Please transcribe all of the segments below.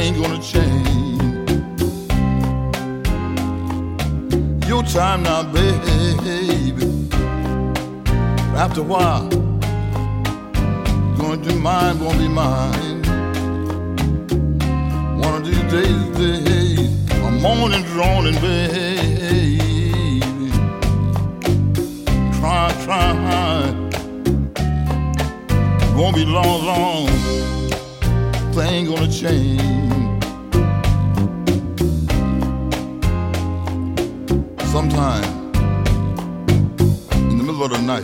ain't gonna change. Your time now, baby. After a while, gonna be mine, gonna be mine. One of these days, my morning drawing, baby. Try. Won't be long. Thing ain't gonna change. Sometime in the middle of the night,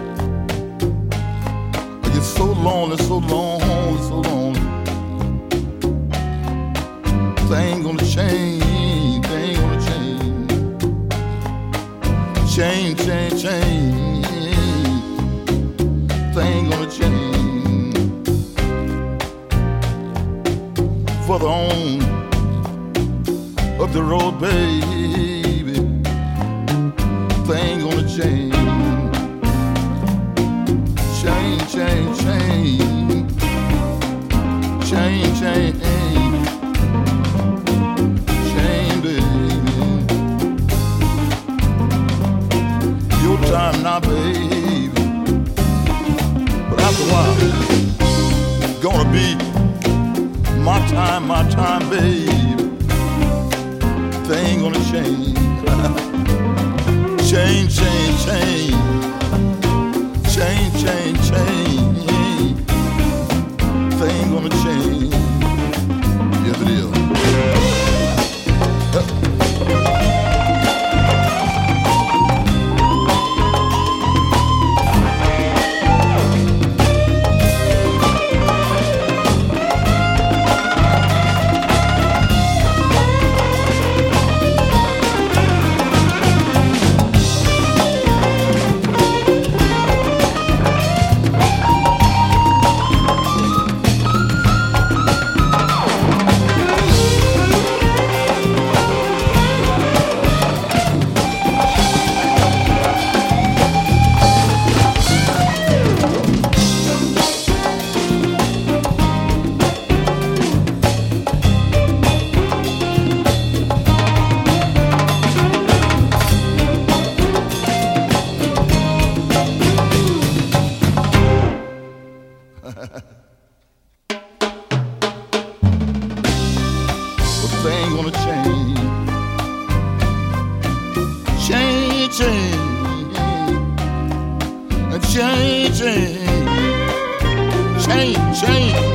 I get so lonely. Thing ain't gonna change. Change. Thing ain't gonna change. Further on up the road, baby, thing ain't gonna change. Change, baby. Your time now, baby. But after a while, it's gonna be my time, baby. Thing ain't gonna change. Change. Thing ain't gonna change. Yes, it is. But thing ain't gonna change. Change.